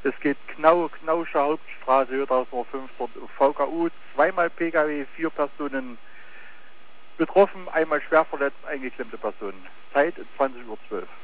Es geht Knauscher Hauptstraße, Hördauser 5, dort VKU, zweimal Pkw, 4 Personen betroffen, einmal schwer verletzt, eingeklemmte Personen. Zeit 20:12 Uhr.